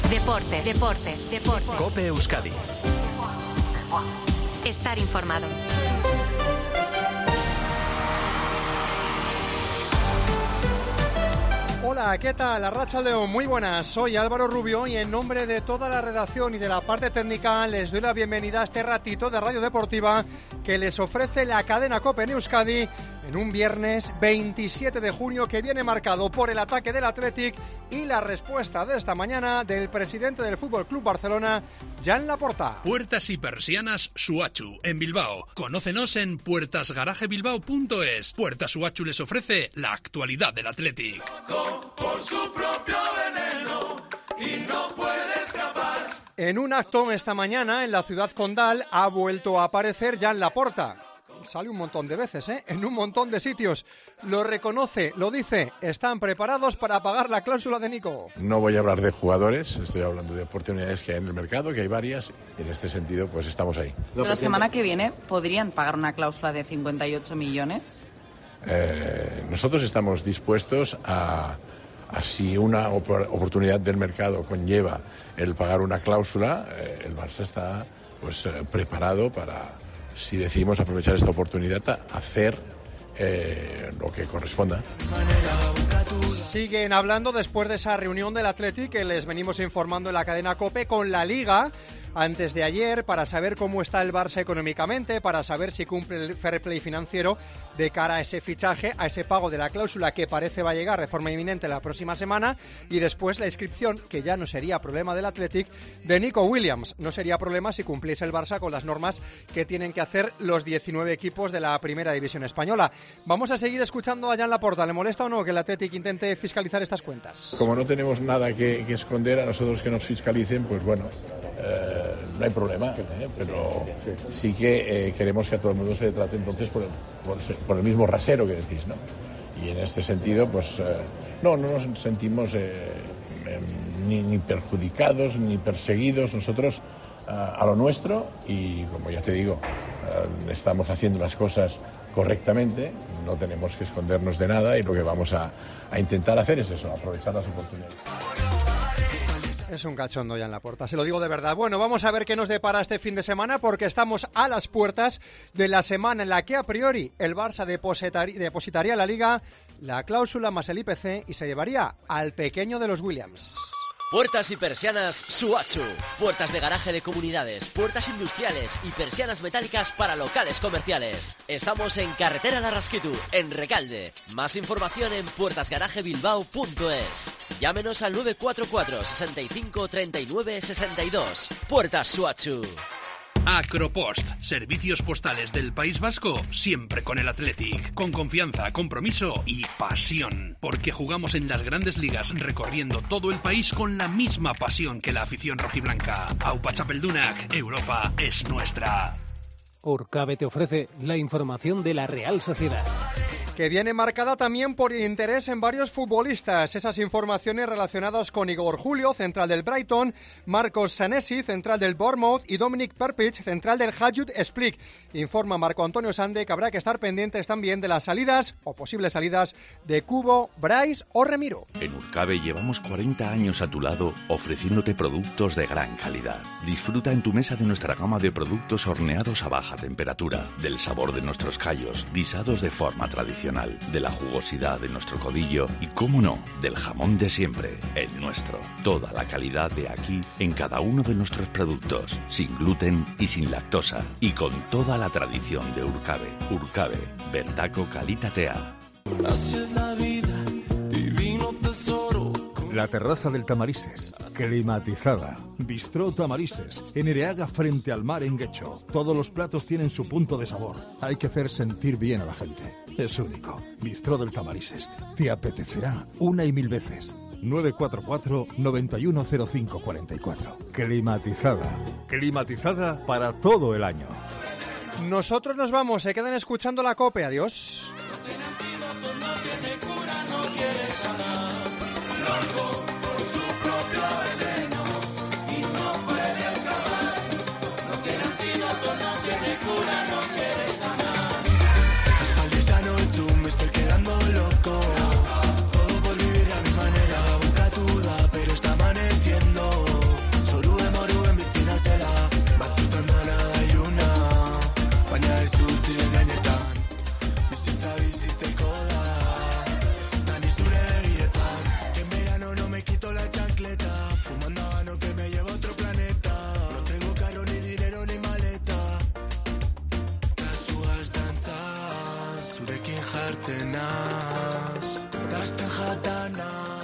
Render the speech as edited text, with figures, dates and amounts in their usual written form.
Deportes. COPE Euskadi. Estar informado. Hola, ¿qué tal? Arratsaldeon, muy buenas. Soy Álvaro Rubio y en nombre de toda la redacción y de la parte técnica les doy la bienvenida a este ratito de Radio Deportiva que les ofrece la cadena COPE en Euskadi en un viernes 27 de junio que viene marcado por el ataque del Athletic y la respuesta de esta mañana del presidente del Fútbol Club Barcelona, Joan Laporta. Puertas y persianas Suachu, en Bilbao. Conócenos en puertasgarajebilbao.es. Puertas Suachu les ofrece la actualidad del Athletic. Por su propio veneno y no puede escapar. En un acto esta mañana en la ciudad condal ha vuelto a aparecer Joan Laporta. Sale un montón de veces, en un montón de sitios. Lo reconoce, lo dice. Están preparados para pagar la cláusula de Nico. No voy a hablar de jugadores, estoy hablando de oportunidades que hay en el mercado, que hay varias, y en este sentido pues estamos ahí. La semana que viene podrían pagar una cláusula de 58 millones. Nosotros estamos dispuestos a si una oportunidad del mercado conlleva el pagar una cláusula, el Barça está pues preparado para, si decidimos aprovechar esta oportunidad, hacer lo que corresponda. Siguen hablando después de esa reunión del Athletic que les venimos informando en la cadena COPE con la Liga antes de ayer para saber cómo está el Barça económicamente, para saber si cumple el fair play financiero de cara a ese fichaje, a ese pago de la cláusula que parece va a llegar de forma inminente la próxima semana y después la inscripción, que ya no sería problema del Athletic, de Nico Williams. No sería problema si cumpliese el Barça con las normas que tienen que hacer los 19 equipos de la Primera División Española. Vamos a seguir escuchando a Joan Laporta. ¿Le molesta o no que el Athletic intente fiscalizar estas cuentas? Como no tenemos nada que esconder, a nosotros que nos fiscalicen, pues bueno, no hay problema, pero sí que queremos que a todo el mundo se le trate entonces por el mismo rasero que decís, ¿no? Y en este sentido, pues no nos sentimos ni perjudicados ni perseguidos. Nosotros a lo nuestro, y como ya te digo, estamos haciendo las cosas correctamente, no tenemos que escondernos de nada y lo que vamos a intentar hacer es eso, aprovechar las oportunidades. Es un cachondo ya en la puerta, se lo digo de verdad. Bueno, vamos a ver qué nos depara este fin de semana porque estamos a las puertas de la semana en la que a priori el Barça depositaría a la Liga la cláusula más el IPC y se llevaría al pequeño de los Williams. Puertas y persianas Suachu. Puertas de garaje de comunidades, puertas industriales y persianas metálicas para locales comerciales. Estamos en Carretera Larrasquitu, en Recalde. Más información en puertasgarajebilbao.es. Llámenos al 944 65 39 62. Puertas Suachu. Acropost, servicios postales del País Vasco, siempre con el Athletic, con confianza, compromiso y pasión, porque jugamos en las grandes ligas recorriendo todo el país con la misma pasión que la afición rojiblanca. Aupa Txapeldunak, Europa es nuestra. Urcabe te ofrece la información de la Real Sociedad, que viene marcada también por interés en varios futbolistas. Esas informaciones relacionadas con Igor Julio, central del Brighton, Marcos Senesi, central del Bournemouth, y Dominic Perpich, central del Hajduk Split. Informa Marco Antonio Sande que habrá que estar pendientes también de las salidas o posibles salidas de Kubo, Bryce o Remiro. En Urcabe llevamos 40 años a tu lado ofreciéndote productos de gran calidad. Disfruta en tu mesa de nuestra gama de productos horneados a baja temperatura, del sabor de nuestros callos, guisados de forma tradicional, de la jugosidad de nuestro codillo y, cómo no, del jamón de siempre, el nuestro. Toda la calidad de aquí en cada uno de nuestros productos, sin gluten y sin lactosa, y con toda la tradición de Urcabe. Urcabe, bertako kalitatea. Gracias la vida, divino tesoro. La terraza del Tamarises, climatizada. Bistró Tamarises, en Ereaga frente al mar en Guecho. Todos los platos tienen su punto de sabor. Hay que hacer sentir bien a la gente. Es único. Bistró del Tamarises. Te apetecerá una y mil veces. 944 910544. Climatizada. Climatizada para todo el año. Nosotros nos vamos, se quedan escuchando la COPE. Adiós. Todo por vivir a mi manera, boca tuda, pero está amaneciendo. zurekin jartzen naz, dazten jatana.